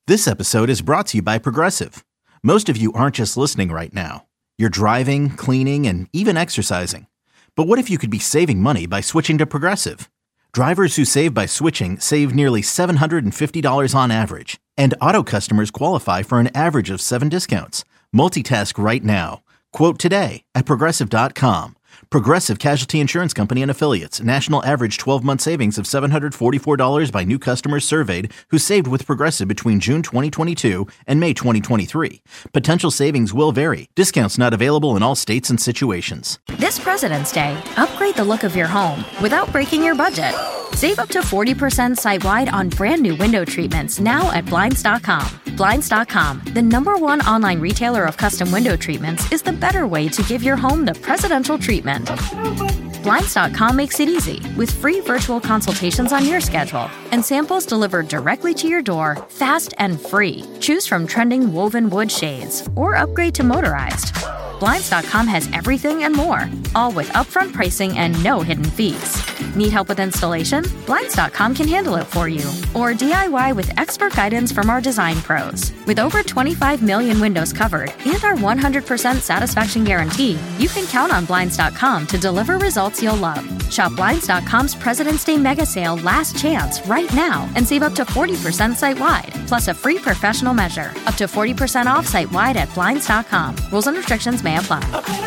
This episode is brought to you by Progressive. Most of you aren't just listening right now. You're driving, cleaning, and even exercising. But what if you could be saving money by switching to Progressive? Drivers who save by switching save nearly $750 on average. And auto customers qualify for an average of 7 discounts. Multitask right now. Quote today at Progressive.com. Progressive Casualty Insurance Company and Affiliates. National average 12-month savings of $744 by new customers surveyed who saved with Progressive between June 2022 and May 2023. Potential savings will vary. Discounts not available in all states and situations. This President's Day, upgrade the look of your home without breaking your budget. Save up to 40% site-wide on brand new window treatments now at Blinds.com. Blinds.com, the #1 online retailer of custom window treatments, is the better way to give your home the presidential treatment. Blinds.com makes it easy with free virtual consultations on your schedule and samples delivered directly to your door, fast and free. Choose from trending woven wood shades or upgrade to motorized. Blinds.com has everything and more, all with upfront pricing and no hidden fees. Need help with installation? Blinds.com can handle it for you. Or DIY with expert guidance from our design pros. With over 25 million windows covered and our 100% satisfaction guarantee, you can count on Blinds.com to deliver results you'll love. Shop Blinds.com's President's Day mega sale last chance right now and save up to 40% site-wide, plus a free professional measure. Up to 40% off site-wide at Blinds.com. Rules and restrictions may apply.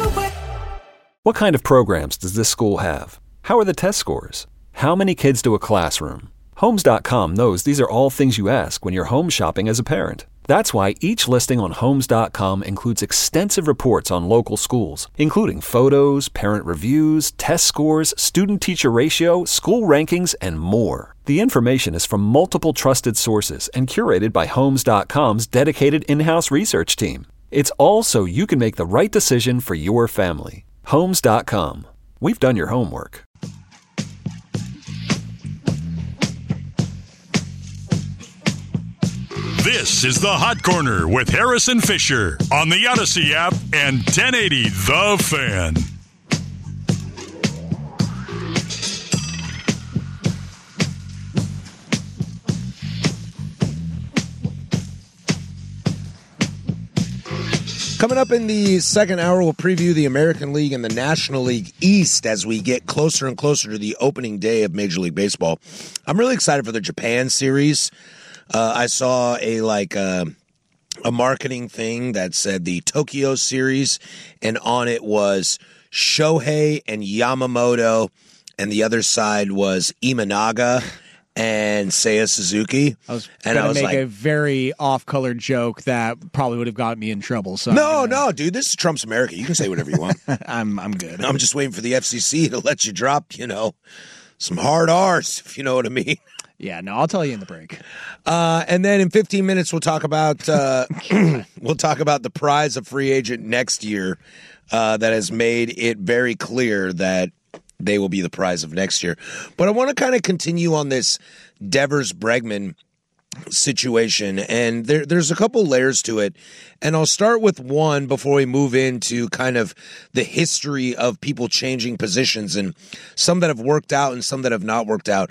What kind of programs does this school have? How are the test scores? How many kids do a classroom? Homes.com knows these are all things you ask when you're home shopping as a parent. That's why each listing on Homes.com includes extensive reports on local schools, including photos, parent reviews, test scores, student-teacher ratio, school rankings, and more. The information is from multiple trusted sources and curated by Homes.com's dedicated in-house research team. It's all so you can make the right decision for your family. Homes.com. We've done your homework. This is the Hot Corner with Harrison Fisher on the Odyssey app and 1080 The Fan. Coming up in the second hour, we'll preview the American League and the National League East as we get closer and closer to the opening day of Major League Baseball. I'm really excited for the Japan series. I saw a marketing thing that said the Tokyo series, and on it was Shohei and Yamamoto, and the other side was Imanaga and Seiya Suzuki. I was going to make a very off-colored joke that probably would have gotten me in trouble. So no, dude, this is Trump's America. You can say whatever you want. I'm good. I'm just waiting for the FCC to let you drop, some hard R's, if you know what I mean. Yeah, no, I'll tell you in the break. And then in 15 minutes, we'll talk about the prize of free agent next year that has made it very clear that they will be the prize of next year. But I want to kind of continue on this Devers Bregman situation, and there's a couple layers to it. And I'll start with one before we move into kind of the history of people changing positions, and some that have worked out and some that have not worked out.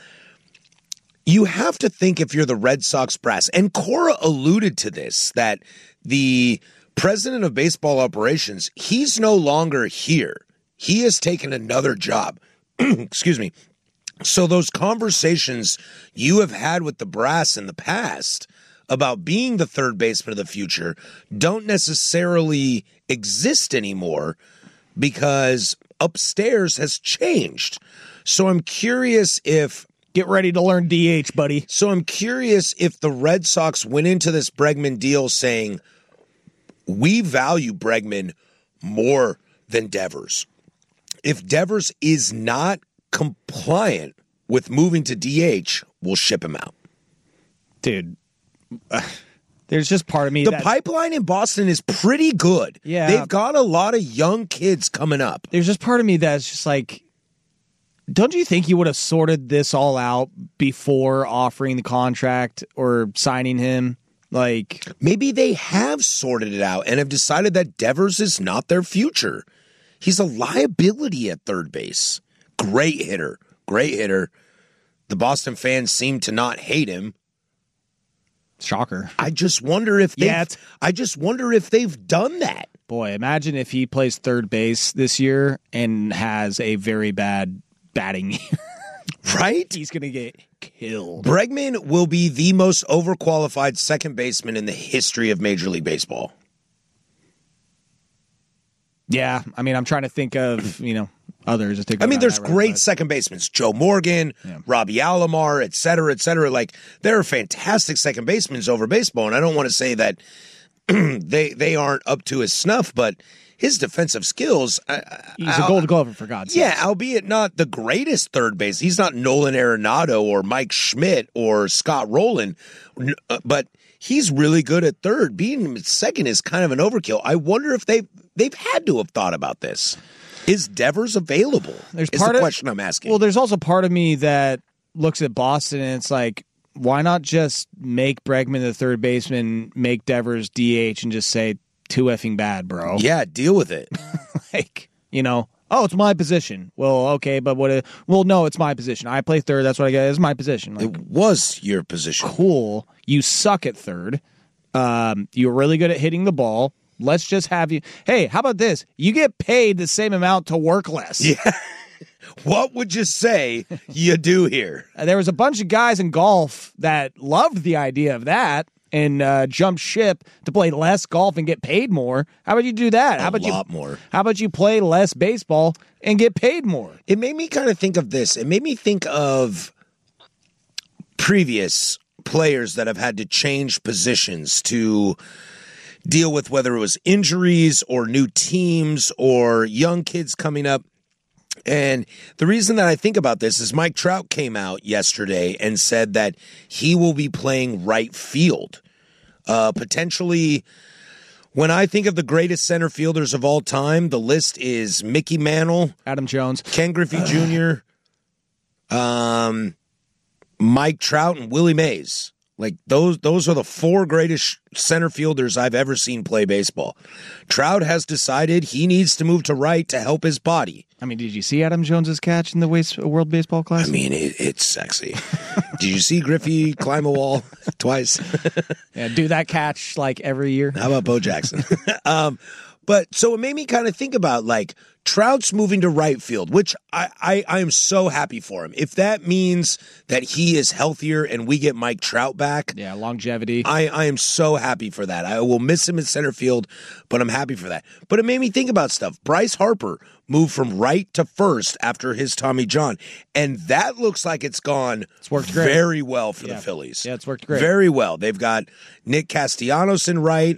You have to think, if you're the Red Sox brass, and Cora alluded to this, that the president of baseball operations, he's no longer here. He has taken another job. Excuse me. So those conversations you have had with the brass in the past about being the third baseman of the future don't necessarily exist anymore because upstairs has changed. So I'm curious if... Get ready to learn DH, buddy. So I'm curious if the Red Sox went into this Bregman deal saying, we value Bregman more than Devers. If Devers is not compliant with moving to DH, we'll ship him out. Dude, there's just part of me The pipeline in Boston is pretty good. Yeah. They've got a lot of young kids coming up. There's just part of me that's just like, don't you think you would have sorted this all out before offering the contract or signing him? Like, maybe they have sorted it out and have decided that Devers is not their future. He's a liability at third base. Great hitter. The Boston fans seem to not hate him. Shocker. I just wonder if they've done that. Boy, imagine if he plays third base this year and has a very bad batting year. Right? He's going to get killed. Bregman will be the most overqualified second baseman in the history of Major League Baseball. Yeah, I mean, I'm trying to think of, others. There's great second basemen. Joe Morgan, Robbie Alomar, et cetera, et cetera. Like, there are fantastic second basemen over baseball, and I don't want to say that they aren't up to his snuff, but his defensive skills. He's a Gold Glover, for God's sake. Yeah, albeit not the greatest third base. He's not Nolan Arenado or Mike Schmidt or Scott Rowland, but he's really good at third. Being second is kind of an overkill. I wonder if they've had to have thought about this. Is Devers available? Is the question I'm asking. Well, there's also part of me that looks at Boston and it's like, why not just make Bregman the third baseman, make Devers DH, and just say, too effing bad, bro. Yeah, deal with it. It's my position. Well, okay, but no, it's my position. I play third. That's what I get. It's my position. Like, it was your position. Cool. You suck at third. You're really good at hitting the ball. Let's just have you. Hey, how about this? You get paid the same amount to work less. Yeah. What would you say you do here? There was a bunch of guys in golf that loved the idea of that and jumped ship to play less golf and get paid more. How about you do that? A lot more. How about you play less baseball and get paid more? It made me kind of think of this. It made me think of previous players that have had to change positions to deal with whether it was injuries or new teams or young kids coming up. And the reason that I think about this is Mike Trout came out yesterday and said that he will be playing right field. Potentially, when I think of the greatest center fielders of all time, the list is Mickey Mantle, Adam Jones, Ken Griffey Jr., Mike Trout, and Willie Mays. Like, those are the four greatest center fielders I've ever seen play baseball. Trout has decided he needs to move to right to help his body. I mean, did you see Adam Jones's catch in the World Baseball Classic? I mean, it's sexy. Did you see Griffey climb a wall twice? Yeah, do that catch like every year. How about Bo Jackson? But so it made me kind of think about, like, Trout's moving to right field, which I am so happy for him. If that means that he is healthier and we get Mike Trout back. Yeah, longevity. I am so happy for that. I will miss him in center field, but I'm happy for that. But it made me think about stuff. Bryce Harper moved from right to first after his Tommy John, and that looks like it's worked great. Very well for the Phillies. Yeah, it's worked great. Very well. They've got Nick Castellanos in right.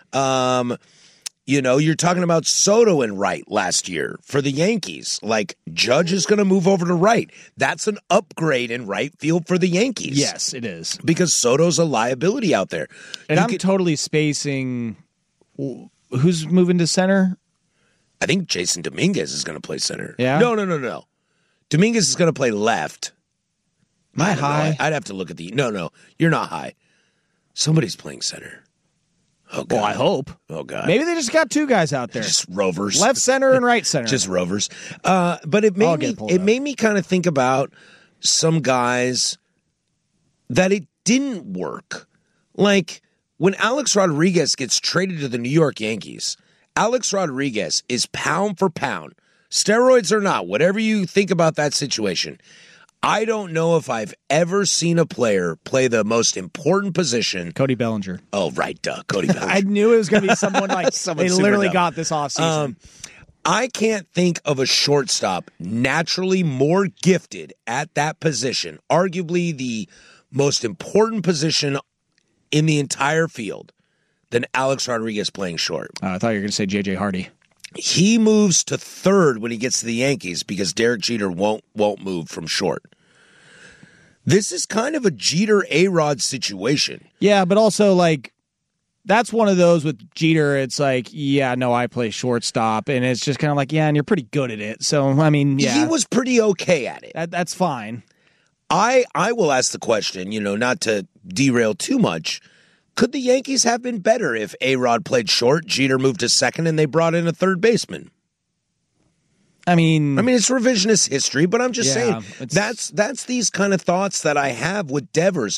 You're talking about Soto in right last year for the Yankees. Like, Judge is going to move over to right. That's an upgrade in right field for the Yankees. Yes, it is. Because Soto's a liability out there. And I'm totally spacing. Who's moving to center? I think Jason Dominguez is going to play center. Yeah? No. Dominguez is going to play left. Am I high? I'd have to look at the... No, you're not high. Somebody's playing center. Oh, God. Well, I hope. Oh, God. Maybe they just got two guys out there. Just rovers. Left center and right center. Just rovers. But it made me kind of think about some guys that it didn't work. Like, when Alex Rodriguez gets traded to the New York Yankees, Alex Rodriguez is pound for pound, steroids or not, whatever you think about that situation. I don't know if I've ever seen a player play the most important position. Cody Bellinger. Oh, right, Cody Bellinger. I knew it was going to be someone like Someone they super literally dumb. got this offseason. I can't think of a shortstop naturally more gifted at that position, arguably the most important position in the entire field, than Alex Rodriguez playing short. I thought you were going to say J.J. Hardy. He moves to third when he gets to the Yankees because Derek Jeter won't move from short. This is kind of a Jeter A-Rod situation. Yeah, but also, like, that's one of those with Jeter. It's like, yeah, no, I play shortstop, and it's just kind of like, yeah, and you're pretty good at it. So, I mean, yeah. He was pretty okay at it. That's fine. I will ask the question, not to derail too much. Could the Yankees have been better if A-Rod played short, Jeter moved to second, and they brought in a third baseman? I mean, it's revisionist history, but I'm just saying that's these kind of thoughts that I have with Devers.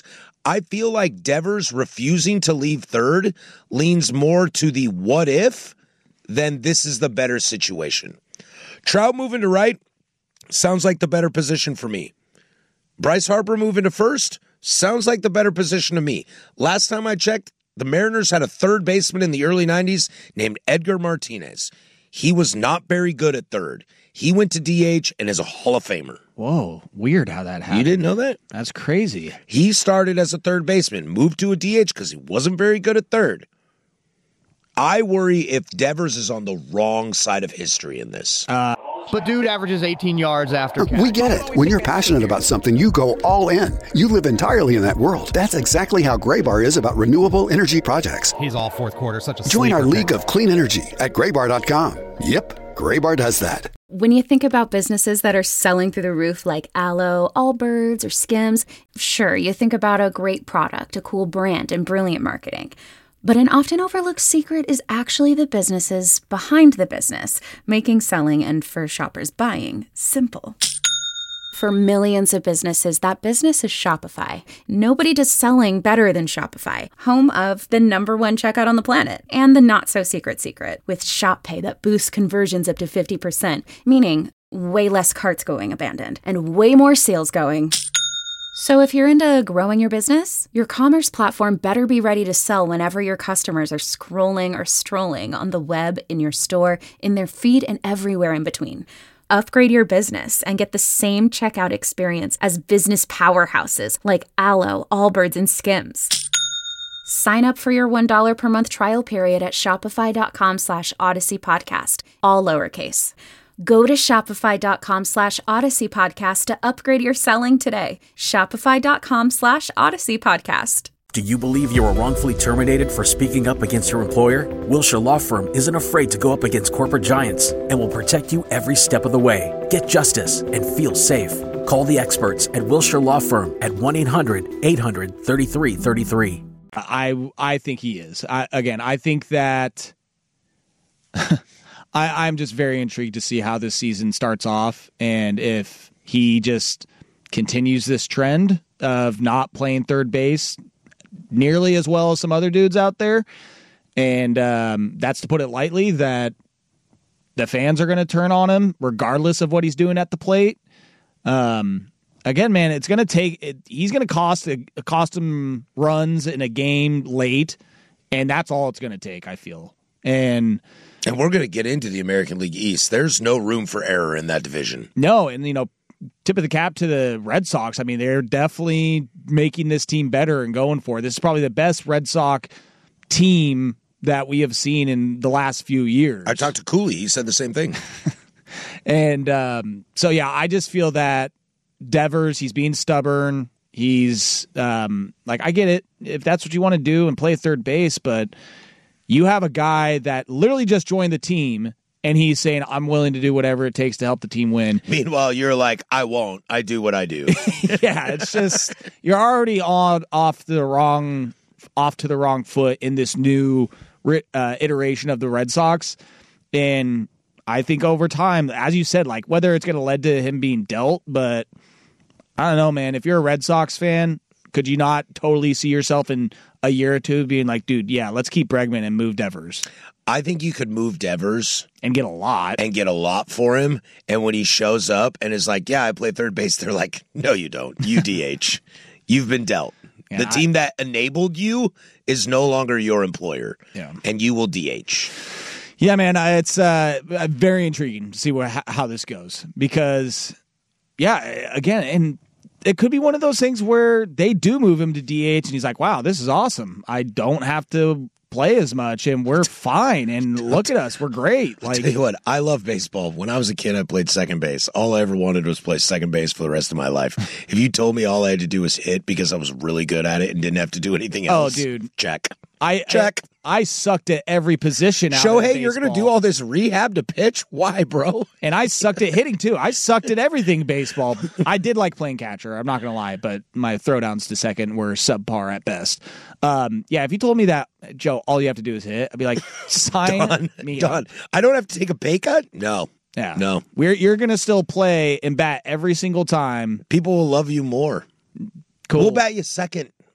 I feel like Devers refusing to leave third leans more to the what if than this is the better situation. Trout moving to right sounds like the better position for me. Bryce Harper moving to first sounds like the better position to me. Last time I checked, the Mariners had a third baseman in the early 90s named Edgar Martinez. He was not very good at third. He went to DH and is a Hall of Famer. Whoa, weird how that happened. You didn't know that? That's crazy. He started as a third baseman, moved to a DH because he wasn't very good at third. I worry if Devers is on the wrong side of history in this. But dude averages 18 yards after catch. We get it. When you're passionate about something, you go all in. You live entirely in that world. That's exactly how Graybar is about renewable energy projects. He's all fourth quarter, such a Join our sleeper league of clean energy at graybar.com. Yep, Graybar does that. When you think about businesses that are selling through the roof like Aloe, Allbirds, or Skims, sure, you think about a great product, a cool brand, and brilliant marketing. But an often overlooked secret is actually the businesses behind the business, making selling and for shoppers buying simple. For millions of businesses, that business is Shopify. Nobody does selling better than Shopify, home of the #1 checkout on the planet, and the not-so-secret secret, with Shop Pay that boosts conversions up to 50%, meaning way less carts going abandoned, and way more sales going. So if you're into growing your business, your commerce platform better be ready to sell whenever your customers are scrolling or strolling on the web, in your store, in their feed, and everywhere in between. Upgrade your business and get the same checkout experience as business powerhouses like Aloe, Allbirds, and Skims. Sign up for your $1 per month trial period at shopify.com/Odyssey Podcast, all lowercase. Go to shopify.com/Odyssey Podcast to upgrade your selling today. Shopify.com/Odyssey Podcast. Do you believe you were wrongfully terminated for speaking up against your employer? Wilshire Law Firm isn't afraid to go up against corporate giants and will protect you every step of the way. Get justice and feel safe. Call the experts at Wilshire Law Firm at 1-800-800-3333. I think he is. I think that I'm just very intrigued to see how this season starts off, and if he just continues this trend of not playing third base nearly as well as some other dudes out there. And that's, to put it lightly, that the fans are going to turn on him regardless of what he's doing at the plate. Again, man, it's going to take he's going to cost him runs in a game late, and that's all it's going to take, I feel. And we're going to get into the American League East. There's no room for error in that division. No, and tip of the cap to the Red Sox. I mean, they're definitely making this team better and going for it. This is probably the best Red Sox team that we have seen in the last few years. I talked to Cooley. He said the same thing. And so, yeah, I just feel that Devers, he's being stubborn. He's I get it if that's what you want to do and play third base, but you have a guy that literally just joined the team, and he's saying, I'm willing to do whatever it takes to help the team win. Meanwhile, you're like, I won't. I do what I do. Yeah, it's just you're already off to the wrong foot in this new iteration of the Red Sox. And I think over time, as you said, like whether it's going to lead to him being dealt, but I don't know, man. If you're a Red Sox fan, could you not totally see yourself in a year or two being like, dude, yeah, let's keep Bregman and move Devers? I think you could move Devers and get a lot for him. And when he shows up and is like, yeah, I play third base, they're like, no, you don't. You DH. You've been dealt. Yeah, the team that enabled you is no longer your employer. Yeah. And you will DH. Yeah, man, it's very intriguing to see how this goes because, yeah, again, and it could be one of those things where they do move him to DH and he's like, wow, this is awesome. I don't have to play as much and we're fine. And look at us. We're great. I'll tell you what, I love baseball. When I was a kid, I played second base. All I ever wanted was play second base for the rest of my life. If you told me all I had to do was hit because I was really good at it and didn't have to do anything else. Oh, dude. Check. Check. I sucked at every position out Shohei, of you're going to do all this rehab to pitch? Why, bro? And I sucked at hitting, too. I sucked at everything baseball. I did like playing catcher. I'm not going to lie, but my throwdowns to second were subpar at best. Yeah, if you told me that, Joe, all you have to do is hit, I'd be like, sign me up. I don't have to take a pay cut? No. Yeah. No. You're going to still play and bat every single time. People will love you more. Cool. We'll bat you second.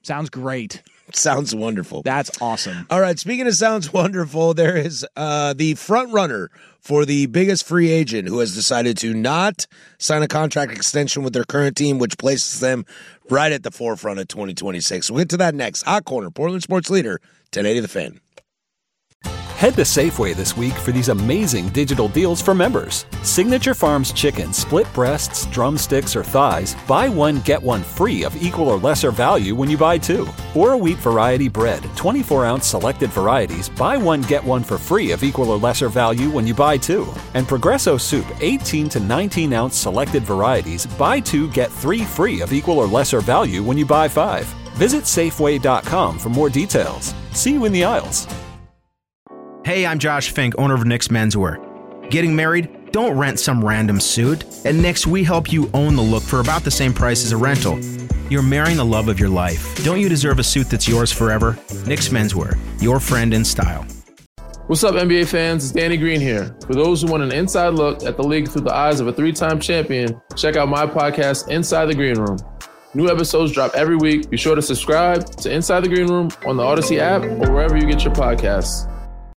Sounds great. Sounds wonderful. That's awesome. All right, speaking of sounds wonderful, there is the front runner for the biggest free agent who has decided to not sign a contract extension with their current team, which places them right at the forefront of 2026. We'll get to that next. Hot Corner, Portland Sports Leader, 1080 The Fan. Head to Safeway this week for these amazing digital deals for members. Signature Farms chicken, split breasts, drumsticks, or thighs, buy one, get one free of equal or lesser value when you buy two. Or a wheat variety bread, 24-ounce selected varieties, buy one, get one for free of equal or lesser value when you buy two. And Progresso soup, 18 to 19-ounce selected varieties, buy two, get three free of equal or lesser value when you buy five. Visit Safeway.com for more details. See you in the aisles. Hey, I'm Josh Fink, owner of Nick's Menswear. Getting married? Don't rent some random suit. At Nick's, we help you own the look for about the same price as a rental. You're marrying the love of your life. Don't you deserve a suit that's yours forever? Nick's Menswear, your friend in style. What's up, NBA fans? It's Danny Green here. For those who want an inside look at the league through the eyes of a three-time champion, check out my podcast, Inside the Green Room. New episodes drop every week. Be sure to subscribe to Inside the Green Room on the Odyssey app or wherever you get your podcasts.